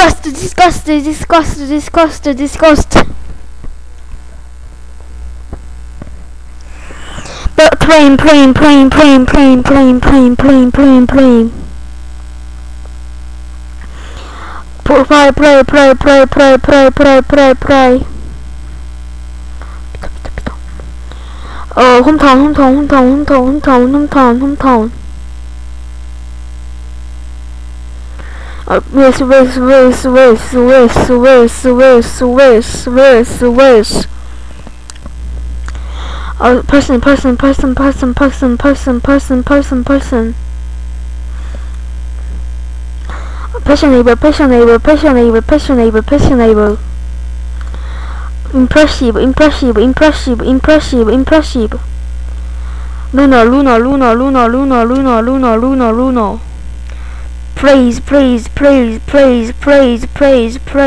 disgust, disgust, disgust, disgust, disgust. But plane. Play. Hometown. Race. Person. Passion neighbor. Impressive. Luna. Praise.